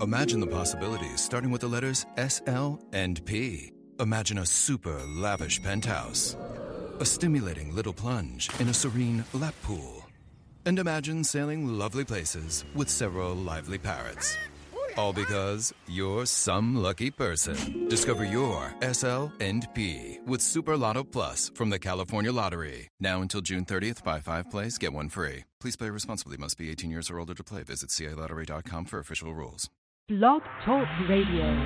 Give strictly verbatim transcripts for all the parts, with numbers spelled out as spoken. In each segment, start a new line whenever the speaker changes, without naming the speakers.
Imagine the possibilities, starting with the letters S, L, and P. Imagine a super lavish penthouse, a stimulating little plunge in a serene lap pool, and imagine sailing lovely places with several lively parrots. All because you're some lucky person. Discover your S, L, and P with Super Lotto Plus from the California Lottery. Now until June thirtieth, buy five plays, get one free. Please play responsibly. Must be eighteen years or older to play. Visit C A lottery dot com for official rules.
Blog Talk Radio.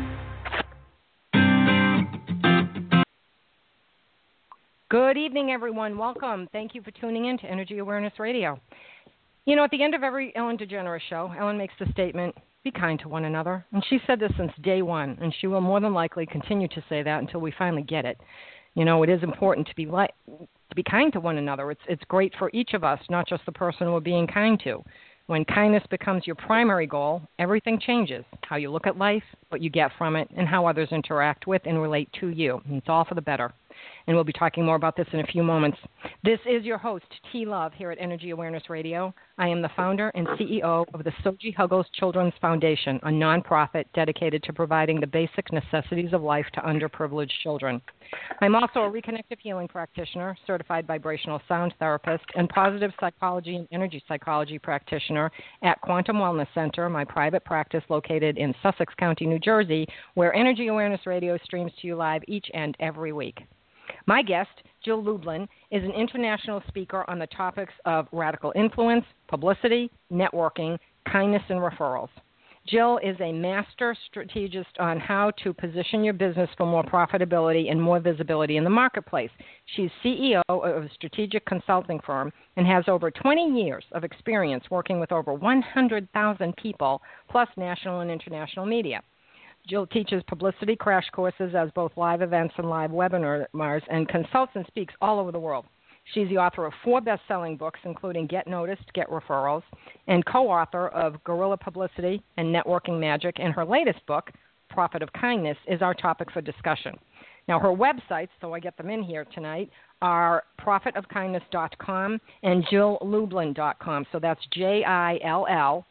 Good evening, everyone. Welcome. Thank you for tuning in to Energy Awareness Radio. You know, at the end of every Ellen DeGeneres show, Ellen makes the statement, be kind to one another. And she said this since day one, and she will more than likely continue to say that until we finally get it. You know, it is important to be li- to be kind to one another. It's it's great for each of us, not just the person we're being kind to. When kindness becomes your primary goal, everything changes. How you look at life, what you get from it, and how others interact with and relate to you. And it's all for the better. And we'll be talking more about this in a few moments. This is your host, T. Love, here at Energy Awareness Radio. I am the founder and C E O of the Soji Huggles Children's Foundation, a nonprofit dedicated to providing the basic necessities of life to underprivileged children. I'm also a reconnective healing practitioner, certified vibrational sound therapist, and positive psychology and energy psychology practitioner at Quantum Wellness Center, my private practice located in Sussex County, New Jersey, where Energy Awareness Radio streams to you live each and every week. My guest, Jill Lublin, is an international speaker on the topics of radical influence, publicity, networking, kindness, and referrals. Jill is a master strategist on how to position your business for more profitability and more visibility in the marketplace. She's C E O of a strategic consulting firm and has over twenty years of experience working with over one hundred thousand people, plus national and international media. Jill teaches publicity crash courses as both live events and live webinars, and consults and speaks all over the world. She's the author of four best-selling books, including Get Noticed, Get Referrals, and co-author of Guerrilla Publicity and Networking Magic, and her latest book, Profit of Kindness, is our topic for discussion. Now, her websites, so I get them in here tonight, are profit of kindness dot com and jill lublin dot com. So that's J I L L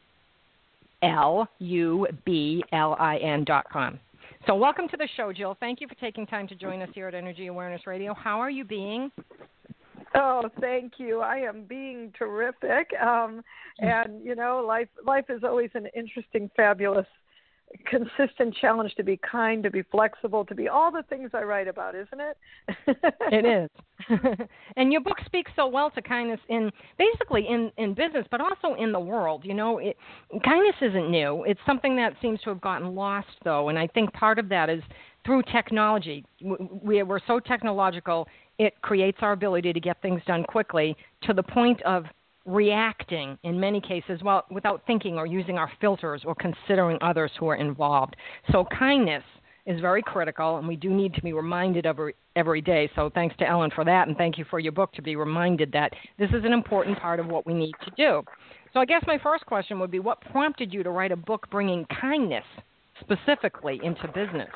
L U B L I N dot com. So welcome to the show, Jill. Thank you for taking time to join us here at Energy Awareness Radio. How are you being?
Oh, thank you. I am being terrific. Um, and, you know, life life is always an interesting, fabulous, consistent challenge to be kind, to be flexible, to be all the things I write about, isn't it?
It is. And your book speaks so well to kindness in basically in, in business, but also in the world. You know, it, kindness isn't new. It's something that seems to have gotten lost, though, and I think part of that is through technology. We, we're so technological, it creates our ability to get things done quickly to the point of reacting in many cases well, without thinking or using our filters or considering others who are involved. So kindness is very critical, and we do need to be reminded of it every day. So thanks to Ellen for that, and thank you for your book to be reminded that this is an important part of what we need to do. So I guess my first question would be, what prompted you to write a book bringing kindness specifically into business?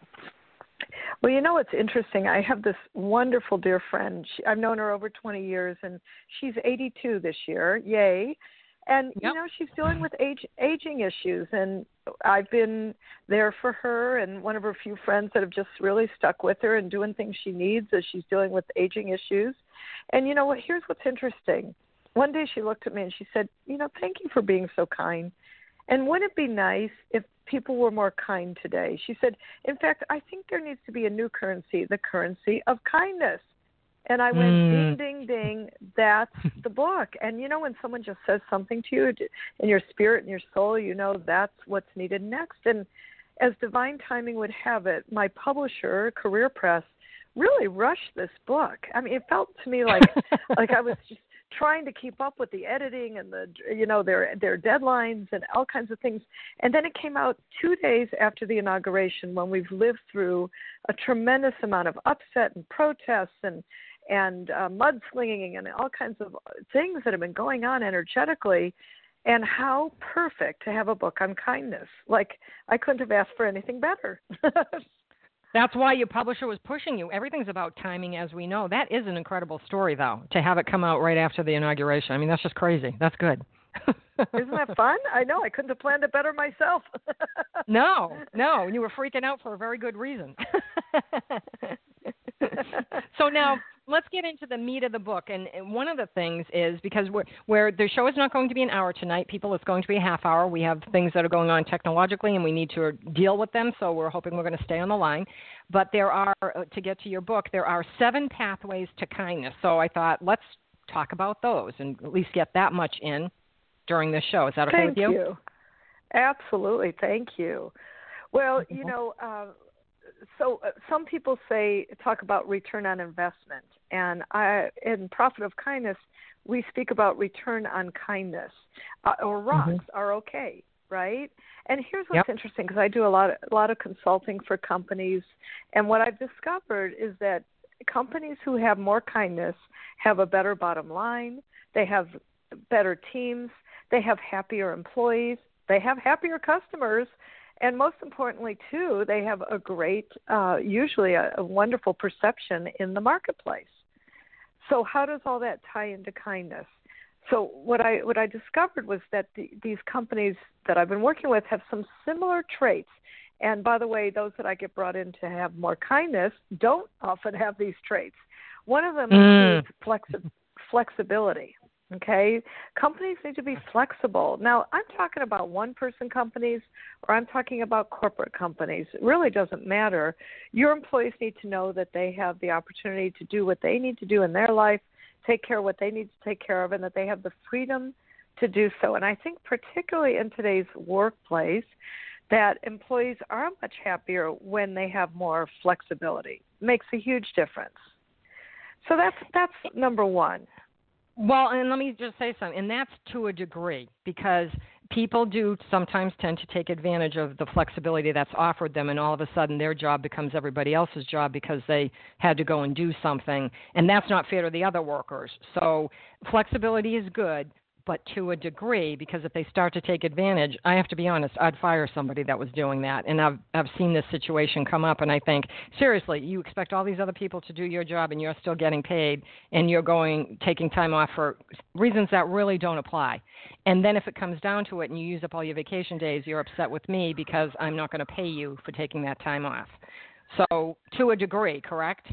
Well, you know what's interesting? I have this wonderful dear friend. She, I've known her over twenty years, and she's eighty-two this year. Yay. And, yep. you know, she's dealing with age, aging issues, and I've been there for her and one of her few friends that have just really stuck with her and doing things she needs as she's dealing with aging issues. And, you know what? Here's what's interesting. One day she looked at me and she said, you know, thank you for being so kind. And wouldn't it be nice if people were more kind today? She said, in fact, I think there needs to be a new currency, the currency of kindness. And I went, mm. ding, ding, ding, that's the book. And, you know, when someone just says something to you in your spirit and your soul, you know that's what's needed next. And as divine timing would have it, my publisher, Career Press, really rushed this book. I mean, it felt to me like like I was just trying to keep up with the editing and the, you know, their their deadlines and all kinds of things. And then it came out two days after the inauguration, when we've lived through a tremendous amount of upset and protests and and uh, mudslinging and all kinds of things that have been going on energetically. And how perfect to have a book on kindness. Like, I couldn't have asked for anything better.
That's why your publisher was pushing you. Everything's about timing, as we know. That is an incredible story, though, to have it come out right after the inauguration. I mean, that's just crazy. That's good.
Isn't that fun? I know. I couldn't have planned it better myself.
No, no. You were freaking out for a very good reason. So now let's get into the meat of the book. And, and one of the things is, because we're, we're, the show is not going to be an hour tonight, people, it's going to be a half hour. We have things that are going on technologically, and we need to deal with them. So we're hoping we're going to stay on the line. But there are, to get to your book, there are seven pathways to kindness. So I thought, let's talk about those and at least get that much in during this show. Is that okay
Thank
with you?
you. Absolutely. Thank you. Well, mm-hmm. you know, uh, so uh, some people say, talk about return on investment. And I, in Profit of Kindness, we speak about return on kindness, uh, or rocks mm-hmm. are okay, right? And here's what's yep. interesting, because I do a lot, of, a lot of consulting for companies. And what I've discovered is that companies who have more kindness have a better bottom line. They have better teams. They have happier employees. They have happier customers. And most importantly, too, they have a great, uh, usually a, a wonderful perception in the marketplace. So how does all that tie into kindness? So what I what I discovered was that the, these companies that I've been working with have some similar traits. And by the way, those that I get brought in to have more kindness don't often have these traits. One of them mm. is flexi- flexibility. Okay, companies need to be flexible. Now, I'm talking about one-person companies, or I'm talking about corporate companies. It really doesn't matter. Your employees need to know that they have the opportunity to do what they need to do in their life, take care of what they need to take care of, and that they have the freedom to do so. And I think particularly in today's workplace, that employees are much happier when they have more flexibility. It makes a huge difference. So that's that's number one.
Well, and let me just say something, and that's to a degree, because people do sometimes tend to take advantage of the flexibility that's offered them, and all of a sudden their job becomes everybody else's job because they had to go and do something, and that's not fair to the other workers. So flexibility is good, but to a degree, because if they start to take advantage, I have to be honest, I'd fire somebody that was doing that. And I've I've seen this situation come up, and I think, seriously, you expect all these other people to do your job, and you're still getting paid, and you're going taking time off for reasons that really don't apply. And then if it comes down to it and you use up all your vacation days, you're upset with me because I'm not going to pay you for taking that time off. So to a degree, correct?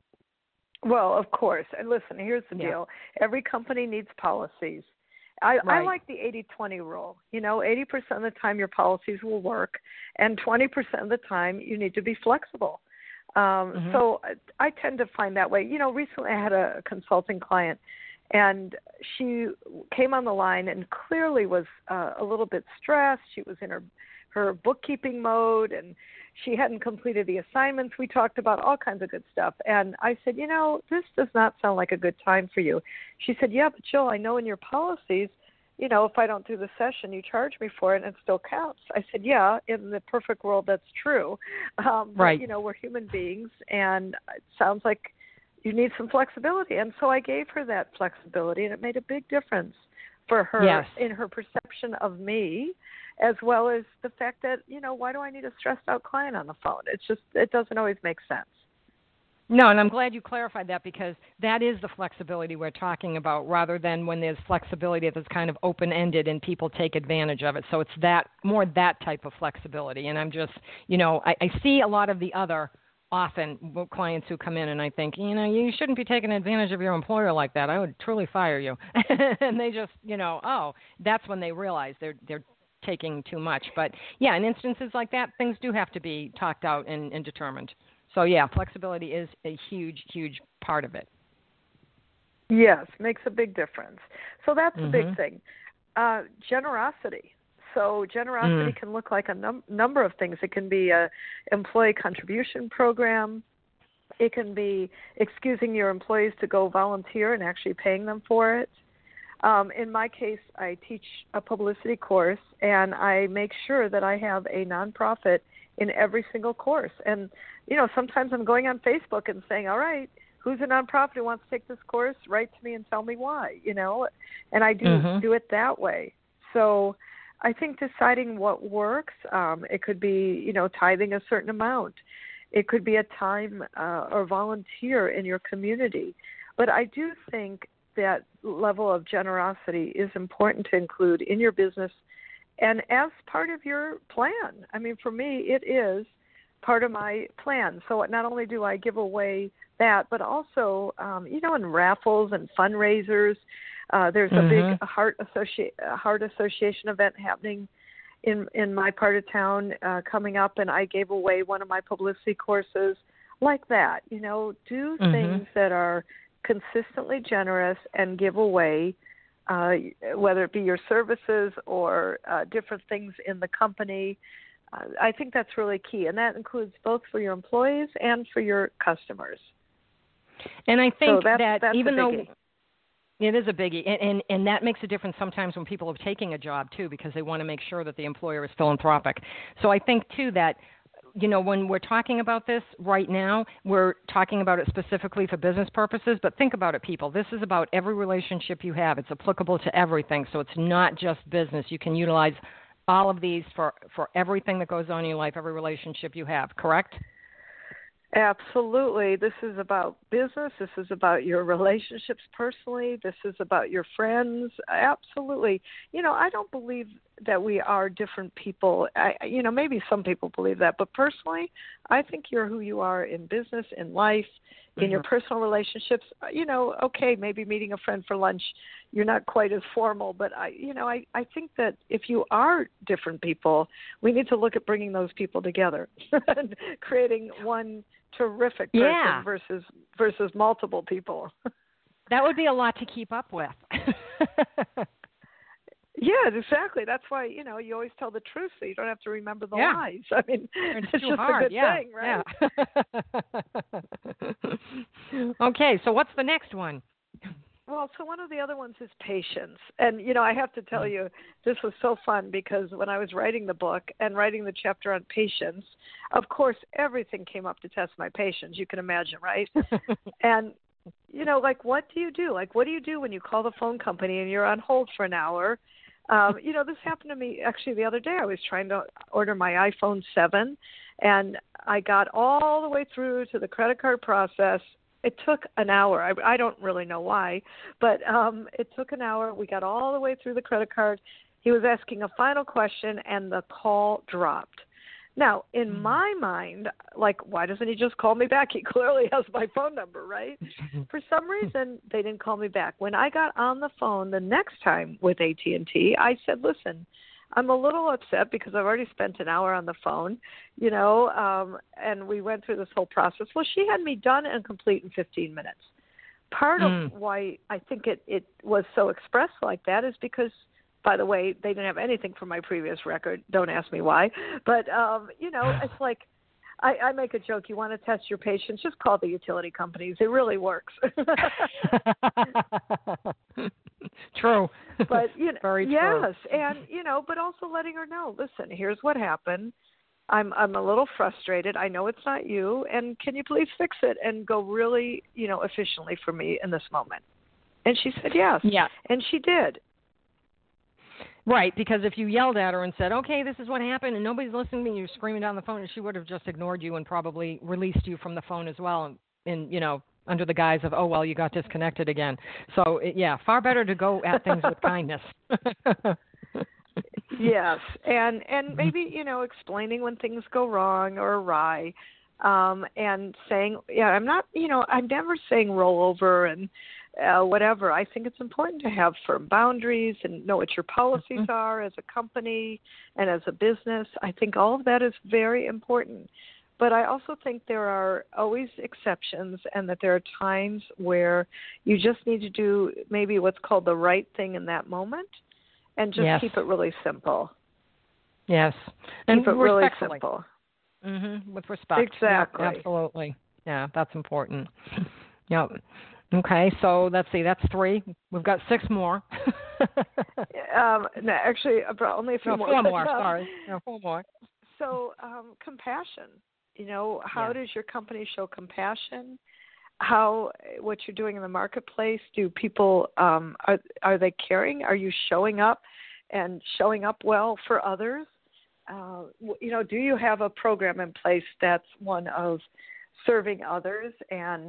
Well, of course. And listen, here's the yeah. deal. Every company needs policies. I, right. I like the eighty twenty rule. You know, eighty percent of the time your policies will work, and twenty percent of the time you need to be flexible. Um, mm-hmm. So I, I tend to find that way. You know, recently I had a consulting client, and she came on the line and clearly was uh, a little bit stressed. She was in her, her bookkeeping mode, and she hadn't completed the assignments. We talked about all kinds of good stuff. And I said, you know, this does not sound like a good time for you. She said, yeah, but Jill, I know in your policies, you know, if I don't do the session, you charge me for it and it still counts. I said, yeah, in the perfect world, that's true. Um,
right.
But, you know, we're human beings, and it sounds like you need some flexibility. And so I gave her that flexibility, and it made a big difference for her
yes.
in her perception of me, as well as the fact that, you know, why do I need a stressed out client on the phone? It's just, it doesn't always make sense.
No, and I'm glad you clarified that, because that is the flexibility we're talking about, rather than when there's flexibility that's kind of open-ended and people take advantage of it. So it's that, more that type of flexibility. And I'm just, you know, I, I see a lot of the other often clients who come in and I think, you know, you shouldn't be taking advantage of your employer like that. I would truly fire you. And they just, you know, oh, that's when they realize they're they're taking too much. But yeah, in instances like that, things do have to be talked out and, and determined. So yeah, flexibility is a huge, huge part of it.
Yes, makes a big difference. So that's
mm-hmm.
the big thing. Uh, generosity. So generosity mm. can look like a num- number of things. It can be a employee contribution program. It can be excusing your employees to go volunteer and actually paying them for it. Um, in my case, I teach a publicity course, and I make sure that I have a nonprofit in every single course. And, you know, sometimes I'm going on Facebook and saying, all right, who's a nonprofit who wants to take this course? Write to me and tell me why, you know. And I do mm-hmm. do it that way. So I think deciding what works, um, it could be, you know, tithing a certain amount. It could be a time uh, or volunteer in your community. But I do think that level of generosity is important to include in your business and as part of your plan. I mean, for me, it is part of my plan. So not only do I give away that, but also, um, you know, in raffles and fundraisers, uh, there's a
mm-hmm.
big heart, associ- heart association event happening in in my part of town uh, coming up, and I gave away one of my publicity courses like that. You know, do
mm-hmm.
things that are consistently generous and give away, uh, whether it be your services or uh, different things in the company. Uh, I think that's really key, and that includes both for your employees and for your customers.
And I think
so that's,
that
that's
even though it is a biggie, and, and, and that makes a difference sometimes when people are taking a job, too, because they want to make sure that the employer is philanthropic. So I think, too, that, you know, when we're talking about this right now, we're talking about it specifically for business purposes, but think about it, people. This is about every relationship you have. It's applicable to everything, so it's not just business. You can utilize all of these for, for everything that goes on in your life, every relationship you have, correct?
Absolutely. This is about business. This is about your relationships personally. This is about your friends. Absolutely. You know, I don't believe that we are different people. I, you know, maybe some people believe that, but personally, I think you're who you are in business, in life, in mm-hmm. your personal relationships. You know, okay, maybe meeting a friend for lunch, you're not quite as formal, but I, you know, I, I think that if you are different people, we need to look at bringing those people together and creating one terrific person
yeah.
versus versus multiple people.
That would be a lot to keep up with.
Yeah, exactly. That's why, you know, you always tell the truth so you don't have to remember the
yeah.
lies. I mean,
it's,
it's
too
just
hard.
a good
yeah.
thing, right?
Yeah. Okay, so what's the next one?
Well, so one of the other ones is patience. And, you know, I have to tell you, this was so fun because when I was writing the book and writing the chapter on patience, of course, everything came up to test my patience. You can imagine, right? And, you know, like, what do you do? Like, what do you do when you call the phone company and you're on hold for an hour? Um, you know, this happened to me actually the other day. I was trying to order my iPhone seven, and I got all the way through to the credit card process. It took an hour. I, I don't really know why, but um, it took an hour. We got all the way through the credit card. He was asking a final question, and the call dropped. Now, in mm. my mind, like, why doesn't he just call me back? He clearly has my phone number, right? For some reason, they didn't call me back. When I got on the phone the next time with A T and T, I said, listen, I'm a little upset because I've already spent an hour on the phone, you know, um, and we went through this whole process. Well, she had me done and complete in fifteen minutes. Part mm. of why I think it, it was so expressed like that is because, by the way, they didn't have anything from my previous record. Don't ask me why. But, um, you know, it's like I, I make a joke. You want to test your patience, just call the utility companies. It really works.
True.
But, you know,
Very
yes.
true.
And, you know, but also letting her know, listen, here's what happened. I'm I'm a little frustrated. I know it's not you. And can you please fix it and go really, you know, efficiently for me in this moment? And she said yes.
Yeah.
And she did.
Right, because if you yelled at her and said, okay, this is what happened, and nobody's listening to me, you're screaming down the phone, and she would have just ignored you and probably released you from the phone as well, and, and you know, under the guise of, oh, well, you got disconnected again. So, it, yeah, far better to go at things with kindness.
Yes, and and maybe, you know, explaining when things go wrong or awry, um, and saying, yeah, I'm not, you know, I'm never saying roll over and uh, whatever. I think it's important to have firm boundaries and know what your policies mm-hmm. are as a company and as a business. I think all of that is very important. But I also think there are always exceptions and that there are times where you just need to do maybe what's called the right thing in that moment and just
yes.
keep it really simple.
Yes.
And
keep
it really simple.
Mm-hmm. With respect.
Exactly.
Yep, absolutely. Yeah, that's important. Yep. Okay, so let's see, that's three. We've got six more.
um, no, actually, only a few
no,
more.
Four more, sorry. No, four more.
So, um, compassion. You know, how
yeah.
does your company show compassion? How, what you're doing in the marketplace, do people, um, are, are they caring? Are you showing up and showing up well for others? Uh, you know, do you have a program in place that's one of serving others and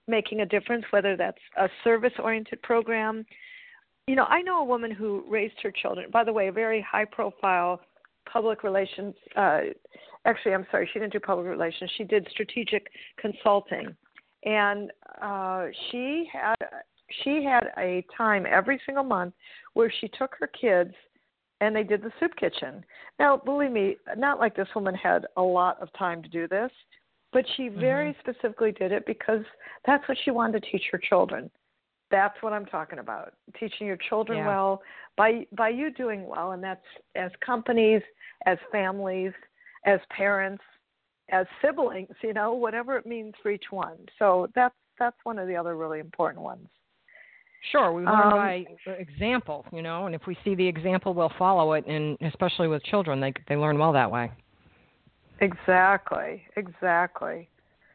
making a difference, whether that's a service-oriented program. You know, I know a woman who raised her children, by the way, a very high-profile public relations, uh, actually, I'm sorry, she didn't do public relations. She did strategic consulting. And uh, she had she had a time every single month where she took her kids and they did the soup kitchen. Now, believe me, not like this woman had a lot of time to do this, but she very mm-hmm. specifically did it because that's what she wanted to teach her children. That's what I'm talking about, teaching your children yeah. well by by you doing well, and that's as companies, as families, as parents, as siblings, you know, whatever it means for each one. So that's that's one of the other really important ones.
Sure, we learn um, by example, you know, and if we see the example, we'll follow it, and especially with children, they they learn well that way.
Exactly, exactly.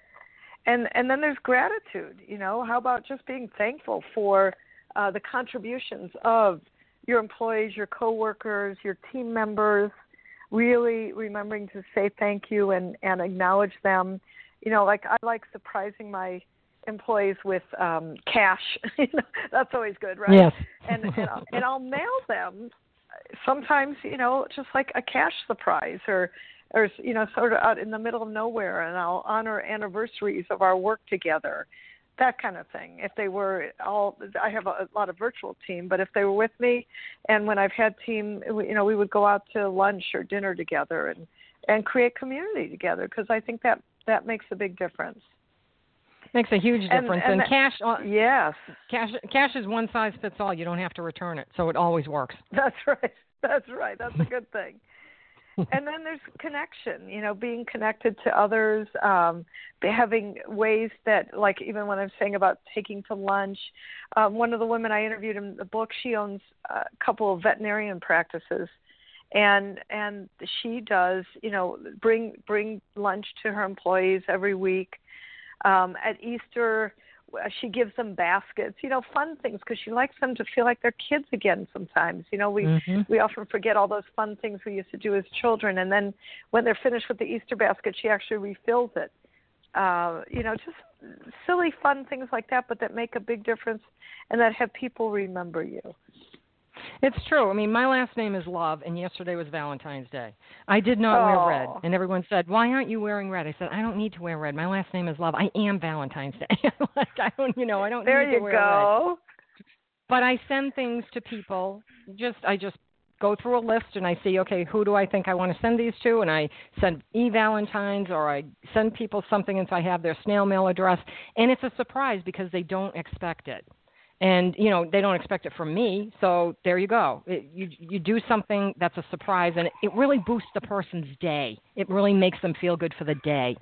And and then there's gratitude, you know. How about just being thankful for uh, the contributions of your employees, your coworkers, your team members, really remembering to say thank you and, and acknowledge them. You know, like I like surprising my employees with um, cash. You know, that's always good, right?
Yes.
and and I'll, and I'll mail them sometimes, you know, just like a cash surprise or or, you know, sort of out in the middle of nowhere, and I'll honor anniversaries of our work together, that kind of thing. If they were all, I have a, a lot of virtual team, but if they were with me, and when I've had team, you know, we would go out to lunch or dinner together and, and create community together, because I think that, that makes a big difference.
Makes a huge difference. And, and, and that, cash,
yes.
Cash, cash is one size fits all. You don't have to return it, so it always works.
That's right. That's right. That's a good thing. And then there's connection, you know, being connected to others, um, having ways that, like even when I'm saying about taking to lunch, um, one of the women I interviewed in the book, she owns a couple of veterinarian practices, and and she does, you know, bring bring lunch to her employees every week. Um, at Easter, she gives them baskets, you know, fun things, because she likes them to feel like they're kids again sometimes. You know, we mm-hmm. we often forget all those fun things we used to do as children. And then when they're finished with the Easter basket, she actually refills it. Uh, you know, just silly, fun things like that, but that make a big difference and that have people remember you.
It's true. I mean, my last name is Love, and yesterday was Valentine's Day. I did not
oh.
wear red, and everyone said, "Why aren't you wearing red?" I said, "I don't need to wear red. My last name is Love. I am Valentine's Day. like I don't, you know, I don't
there
need to wear
go.
red." But I send things to people. Just I just go through a list and I see, okay, who do I think I want to send these to, and I send e-Valentines, or I send people something, and so I have their snail mail address, and it's a surprise because they don't expect it. And, you know, they don't expect it from me, so there you go. It, you you do something that's a surprise, and it, it really boosts the person's day. It really makes them feel good for the day.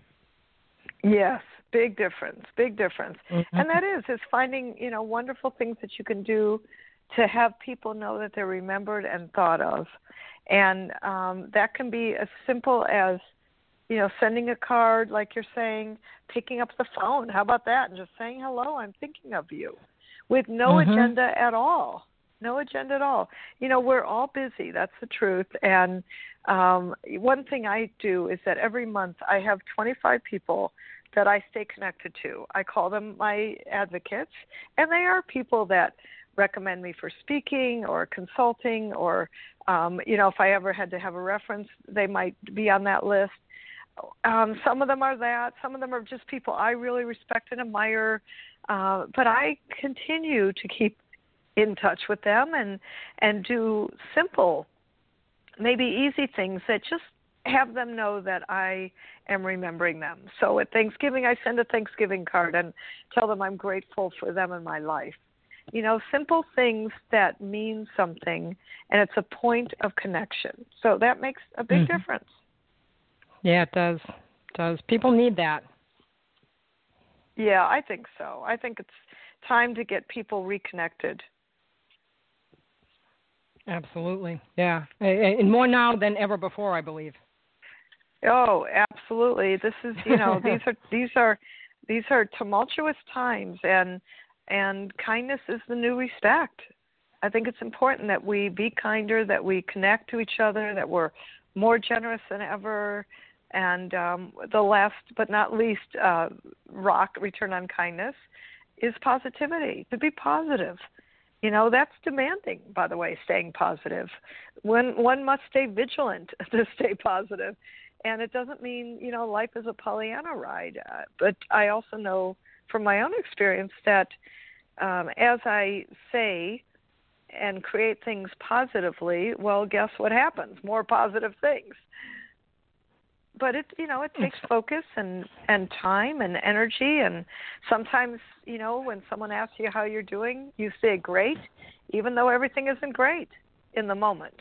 Yes, big difference, big difference.
Mm-hmm.
And that is, is finding, you know, wonderful things that you can do to have people know that they're remembered and thought of. And um, that can be as simple as, you know, sending a card, like you're saying, picking up the phone. How about that? And just saying, hello, I'm thinking of you. With no mm-hmm. agenda at all. No agenda at all. You know, we're all busy. That's the truth. And um, one thing I do is that every month I have twenty-five people that I stay connected to. I call them my advocates, and they are people that recommend me for speaking or consulting, or, um, you know, if I ever had to have a reference, they might be on that list. Um, some of them are that. Some of them are just people I really respect and admire. Uh, but I continue to keep in touch with them and, and do simple, maybe easy things that just have them know that I am remembering them. So at Thanksgiving, I send a Thanksgiving card and tell them I'm grateful for them in my life. You know, simple things that mean something, and it's a point of connection. So that makes a big mm-hmm. difference.
Yeah, it does. It does. People need that.
Yeah, I think so. I think it's time to get people reconnected.
Absolutely. Yeah. And more now than ever before, I believe.
Oh, absolutely. This is, you know, these are these are these are tumultuous times, and and kindness is the new respect. I think it's important that we be kinder, that we connect to each other, that we're more generous than ever. And um, the last but not least uh, rock, return on kindness, is positivity, to be positive. You know, that's demanding, by the way, staying positive. When one must stay vigilant to stay positive. And it doesn't mean, you know, life is a Pollyanna ride. Uh, but I also know from my own experience that um, as I say and create things positively, well, guess what happens? More positive things. But it, you know, it takes focus and, and time and energy. And sometimes, you know, when someone asks you how you're doing, you say great, even though everything isn't great in the moment.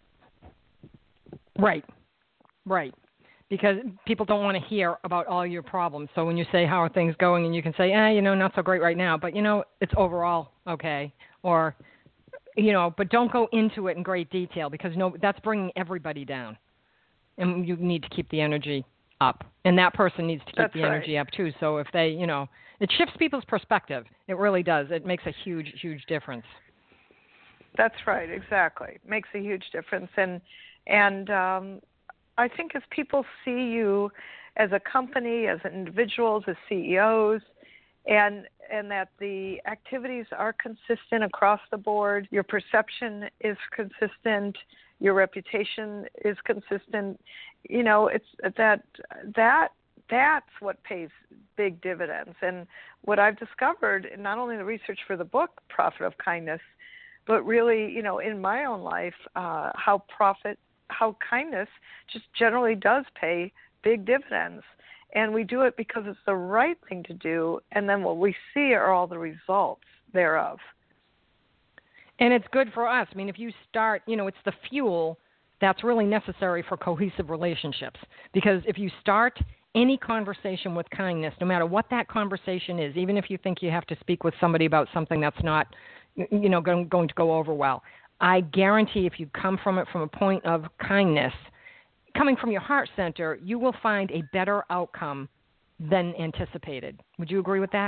Right, right. Because people don't want to hear about all your problems. So when you say, how are things going, and you can say, eh, you know, not so great right now, but, you know, it's overall okay. Or, you know, but don't go into it in great detail because no, that's bringing everybody down. And you need to keep the energy up. And that person needs to keep
That's
the
right.
energy up, too. So if they, you know, it shifts people's perspective. It really does. It makes a huge, huge difference.
That's right, exactly. Makes a huge difference. And, and um, I think as people see you as a company, as individuals, as C E Os, and and that the activities are consistent across the board, your perception is consistent, your reputation is consistent, you know, it's that that that's what pays big dividends. And what I've discovered, not only in the research for the book Profit of Kindness, but really, you know, in my own life, uh, how profit, how kindness just generally does pay big dividends. And we do it because it's the right thing to do, and then what we see are all the results thereof.
And it's good for us. I mean, if you start, you know, it's the fuel that's really necessary for cohesive relationships. Because if you start any conversation with kindness, no matter what that conversation is, even if you think you have to speak with somebody about something that's not, you know, going, going to go over well, I guarantee if you come from it from a point of kindness, coming from your heart center, you will find a better outcome than anticipated. Would you agree with that?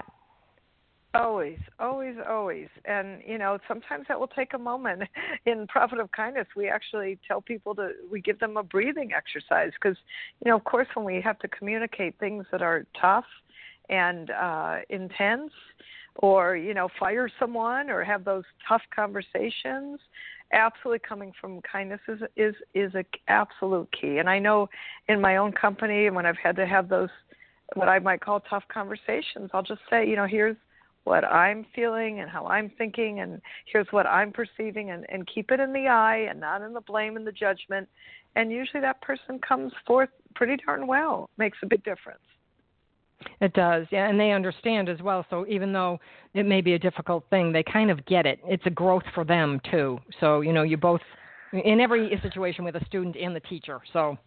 Always, always, always. And, you know, sometimes that will take a moment. In Profit of Kindness, we actually tell people to, we give them a breathing exercise because, you know, of course, when we have to communicate things that are tough and uh, intense or, you know, fire someone or have those tough conversations, absolutely coming from kindness is is is a absolute key. And I know in my own company, when I've had to have those what I might call tough conversations, I'll just say, you know, here's what I'm feeling and how I'm thinking, and here's what I'm perceiving, and, and keep it in the eye and not in the blame and the judgment. And usually that person comes forth pretty darn well. Makes a big difference.
It does, yeah, and they understand as well. So even though it may be a difficult thing, they kind of get it. It's a growth for them, too. So, you know, you both, in every situation with a student and the teacher, so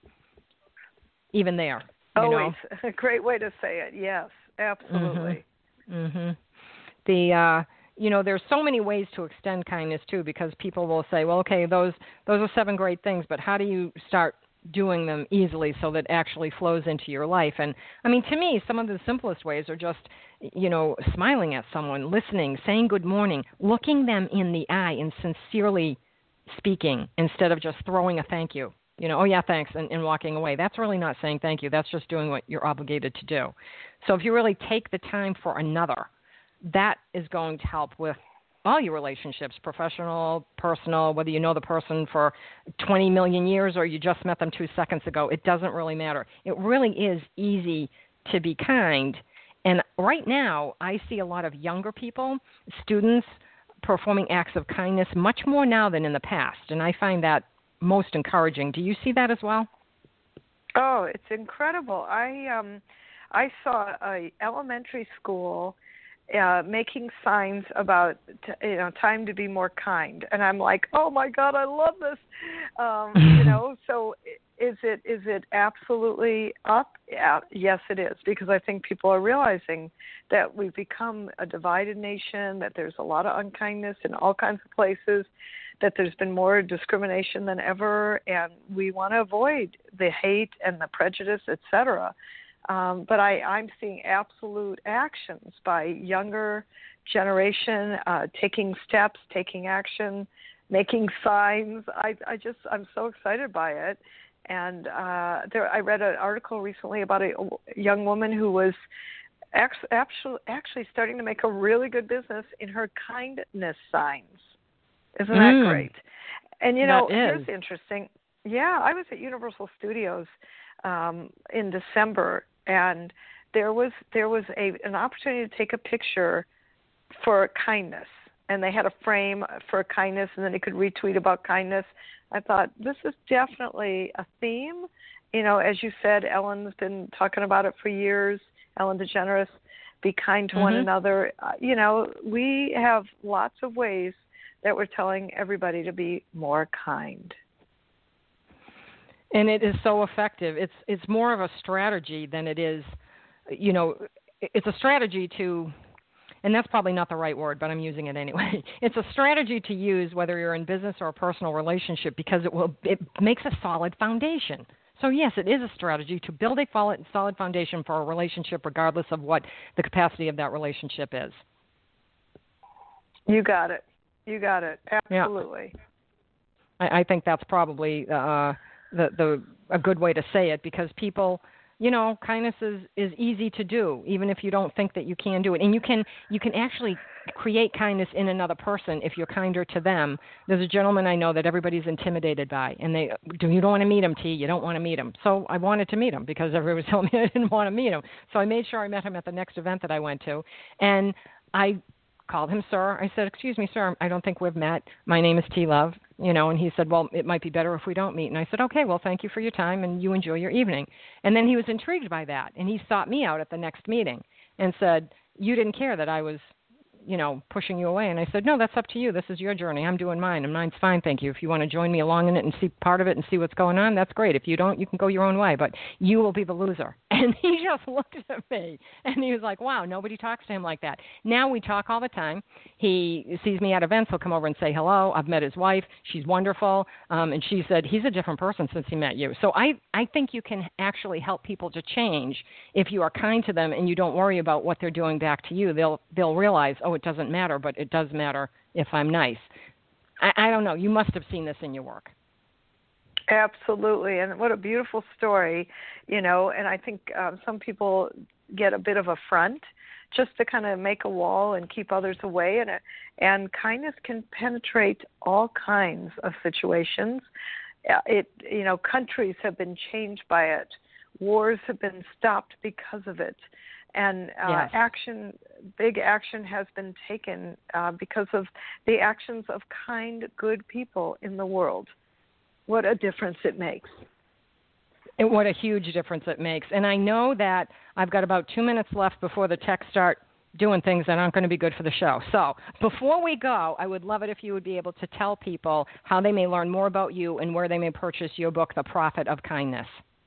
even there. You
Always
know.
A great way to say it, yes, absolutely.
Mm-hmm. Mm-hmm. The, uh, you know, there's so many ways to extend kindness, too, because people will say, well, okay, those those are seven great things, but how do you start doing them easily so that actually flows into your life? And I mean, to me, some of the simplest ways are just, you know, smiling at someone, listening, saying good morning, looking them in the eye and sincerely speaking instead of just throwing a thank you. You know, oh yeah, thanks, and, and walking away. That's really not saying thank you. That's just doing what you're obligated to do. So if you really take the time for another, that is going to help with all your relationships, professional, personal, whether you know the person for twenty million years or you just met them two seconds ago, it doesn't really matter. It really is easy to be kind. And right now, I see a lot of younger people, students, performing acts of kindness much more now than in the past. And I find that most encouraging. Do you see that as well?
Oh, it's incredible. I um, I saw a elementary school Uh, making signs about t- you know time to be more kind, and I'm like, oh my God, I love this. Um, you know, so is it is it absolutely up? Yeah, yes, it is, because I think people are realizing that we've become a divided nation, that there's a lot of unkindness in all kinds of places, that there's been more discrimination than ever, and we want to avoid the hate and the prejudice, et cetera. Um, but I, I'm seeing absolute actions by younger generation, uh, taking steps, taking action, making signs. I, I just, I'm so excited by it. And uh, there, I read an article recently about a young woman who was actually actually starting to make a really good business in her kindness signs. Isn't that
mm.
great? And you know,
that
here's
is.
interesting. Yeah, I was at Universal Studios um, in December, and there was there was a an opportunity to take a picture for kindness, and they had a frame for kindness, and then you could retweet about kindness. I thought, this is definitely a theme. You know, as you said, Ellen's been talking about it for years. Ellen DeGeneres, be kind to
mm-hmm.
one another. Uh, you know, we have lots of ways that we're telling everybody to be more kind.
And it is so effective. It's it's more of a strategy than it is, you know, it's a strategy to, and that's probably not the right word, but I'm using it anyway. It's a strategy to use whether you're in business or a personal relationship because it will it makes a solid foundation. So yes, it is a strategy to build a solid foundation for a relationship regardless of what the capacity of that relationship is.
You got it. You got it. Absolutely.
Yeah. I, I think that's probably uh, the the a good way to say it because people, you know, kindness is, is easy to do, even if you don't think that you can do it. And you can you can actually create kindness in another person if you're kinder to them. There's a gentleman I know that everybody's intimidated by, and they do you don't want to meet him, T. You don't want to meet him. So I wanted to meet him because everybody was telling me I didn't want to meet him. So I made sure I met him at the next event that I went to, and I called him sir. I said, excuse me, sir, I don't think we've met. My name is T. Love, you know, and he said, well, it might be better if we don't meet. And I said, okay, well, thank you for your time, and you enjoy your evening. And then he was intrigued by that, and he sought me out at the next meeting and said, you didn't care that I was, you know, pushing you away. And I said, no, that's up to you. This is your journey. I'm doing mine, and mine's fine, thank you. If you want to join me along in it and see part of it and see what's going on, that's great. If you don't, you can go your own way, but you will be the loser. And he just looked at me, and he was like, wow, nobody talks to him like that. Now we talk all the time. He sees me at events. He'll come over and say hello. I've met his wife. She's wonderful. Um, and she said, he's a different person since he met you. So I, I think you can actually help people to change if you are kind to them and you don't worry about what they're doing back to you. They'll, they'll realize, oh, it doesn't matter, but it does matter if I'm nice. I, I don't know. You must have seen this in your work.
Absolutely, and what a beautiful story, you know, and I think um, some people get a bit of a front just to kind of make a wall and keep others away, and, and kindness can penetrate all kinds of situations. It, you know, countries have been changed by it. Wars have been stopped because of it. And uh,
yes.
action, big action has been taken uh, because of the actions of kind, good people in the world. What a difference it makes.
And what a huge difference it makes. And I know that I've got about two minutes left before the techs start doing things that aren't going to be good for the show. So before we go, I would love it if you would be able to tell people how they may learn more about you and where they may purchase your book, The Profit of Kindness.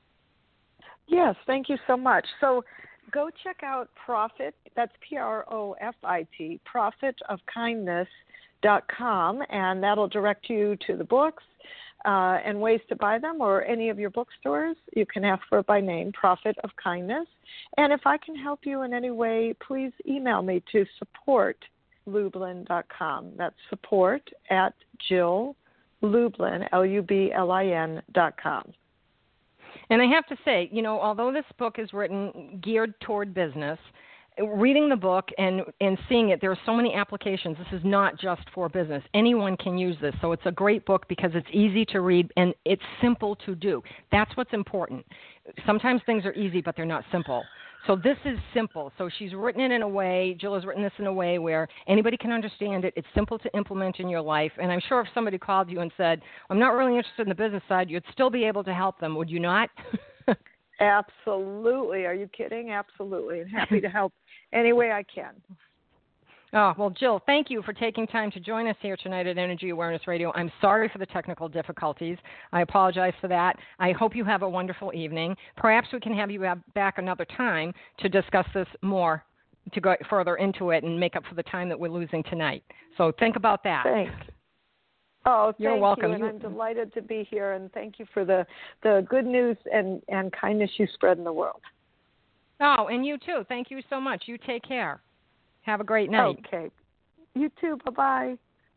Yes, thank you so much. So go check out Profit, that's P R O F I T, profit of kindness dot com, and that'll direct you to the books uh, and ways to buy them, or any of your bookstores. You can ask for it by name, Profit of Kindness. And if I can help you in any way, please email me to support lublin dot com. That's support at Jill Lublin, L U B L I N dot com.
And I have to say, you know, although this book is written geared toward business, reading the book and, and seeing it, there are so many applications. This is not just for business. Anyone can use this. So it's a great book because it's easy to read and it's simple to do. That's what's important. Sometimes things are easy, but they're not simple. So this is simple. So she's written it in a way, Jill has written this in a way where anybody can understand it. It's simple to implement in your life. And I'm sure if somebody called you and said, I'm not really interested in the business side, you'd still be able to help them, would you not?
Absolutely. Are you kidding? Absolutely. And happy to help any way I can.
Oh, well, Jill, thank you for taking time to join us here tonight at Energy Awareness Radio. I'm sorry for the technical difficulties. I apologize for that. I hope you have a wonderful evening. Perhaps we can have you back another time to discuss this more, to go further into it and make up for the time that we're losing tonight. So think about that.
Thanks. Oh,
You're
thank
welcome.
you, and I'm delighted to be here, and thank you for the, the good news and, and kindness you spread in the world.
Oh, and you too. Thank you so much. You take care. Have a great night.
Okay. You too. Bye-bye.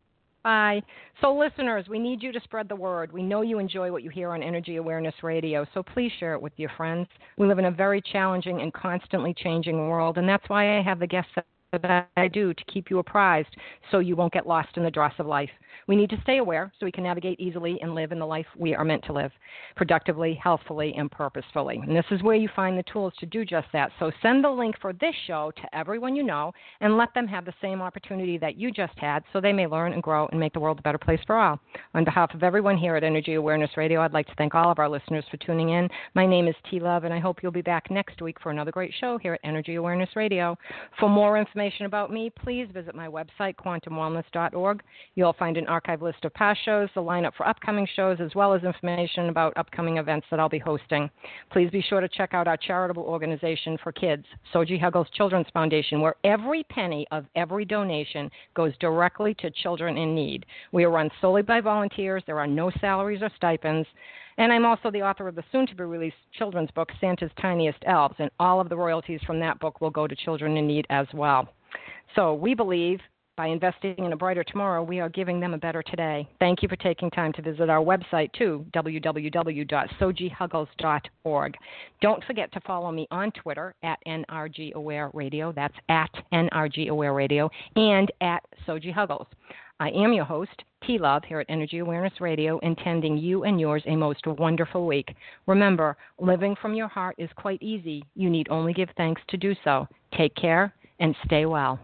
Bye. So, listeners, we need you to spread the word. We know you enjoy what you hear on Energy Awareness Radio, so please share it with your friends. We live in a very challenging and constantly changing world, and that's why I have the guests that I do to keep you apprised so you won't get lost in the dross of life. We need to stay aware so we can navigate easily and live in the life we are meant to live, productively, healthfully, and purposefully. And this is where you find the tools to do just that. So send the link for this show to everyone you know and let them have the same opportunity that you just had so they may learn and grow and make the world a better place for all. On behalf of everyone here at Energy Awareness Radio, I'd like to thank all of our listeners for tuning in. My name is T Love, and I hope you'll be back next week for another great show here at Energy Awareness Radio. For more information about me, please visit my website, quantum wellness dot org. You'll find an archive list of past shows, the lineup for upcoming shows, as well as information about upcoming events that I'll be hosting. Please be sure to check out our charitable organization for kids, Soji Huggles Children's Foundation, where every penny of every donation goes directly to children in need. We are run solely by volunteers. There are no salaries or stipends. And I'm also the author of the soon-to-be-released children's book, Santa's Tiniest Elves, and all of the royalties from that book will go to children in need as well. So we believe by investing in a brighter tomorrow, we are giving them a better today. Thank you for taking time to visit our website, too, w w w dot soji huggles dot org. Don't forget to follow me on Twitter, at N R G Aware Radio. That's at N R G Aware Radio, and at Soji Huggles. I am your host, T Love, here at Energy Awareness Radio, intending you and yours a most wonderful week. Remember, living from your heart is quite easy. You need only give thanks to do so. Take care and stay well.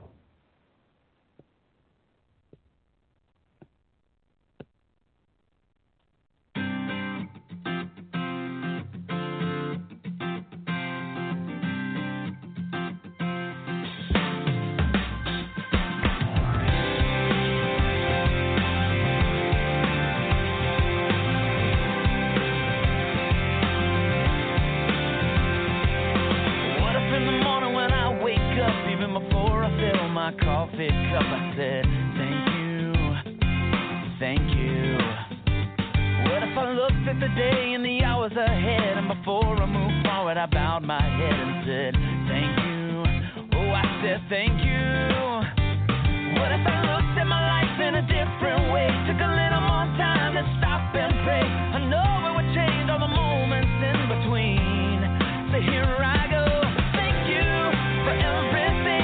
My coffee cup, I said, thank you, thank you. What if I looked at the day and the hours ahead, and before I moved forward, I bowed my head and said, thank you, oh, I said, thank you. What if I looked at my life in a different way, took a little more time to stop and pray? I know it would change all the moments in between. So here I go, thank you for everything.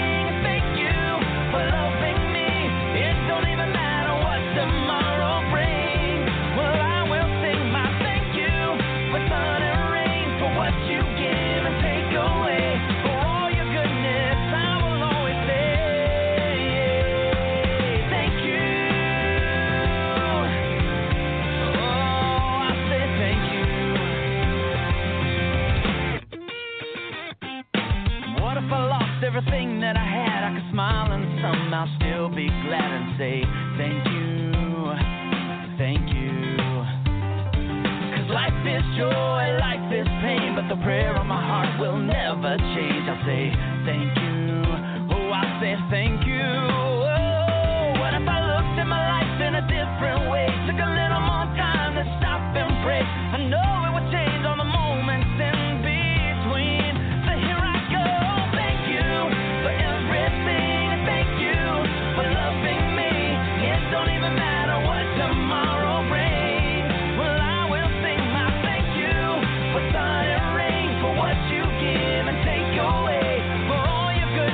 Everything that I had, I could smile and somehow still be glad and say thank you, thank you. Cause life is joy, life is pain, but the prayer on my heart will never change. I say thank you, oh, I say thank you. Oh, what if I looked at my life in a different way, took a little more time to stop and pray? I know it would change all the moments in between. So here I go. What you give and take away, for all your good.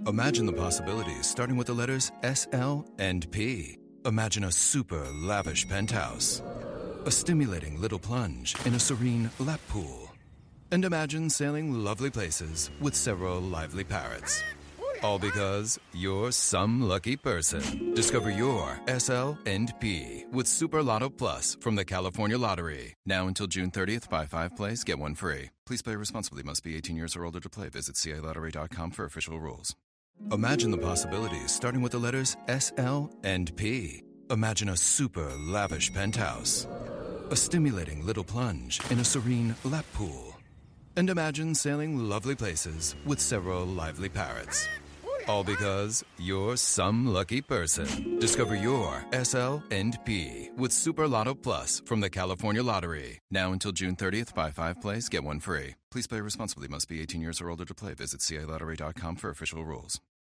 Imagine the possibilities starting with the letters S, L, and P. Imagine a super lavish penthouse, a stimulating little plunge in a serene lap pool, and imagine sailing lovely places with several lively parrots. All because you're some lucky person. Discover your S, L, and P with Super Lotto Plus from the California Lottery. Now until June thirtieth, buy five plays, get one free. Please play responsibly. Must be eighteen years or older to play. Visit C A lottery dot com for official rules. Imagine the possibilities starting with the letters S, L, and P. Imagine a super lavish penthouse, a stimulating little plunge in a serene lap pool, and imagine sailing lovely places with several lively parrots. All because you're some lucky person. Discover your S, L, and P with Super Lotto Plus from the California Lottery. Now until June thirtieth, buy five plays, get one free. Please play responsibly. Must be eighteen years or older to play. Visit C A lottery dot com for official rules.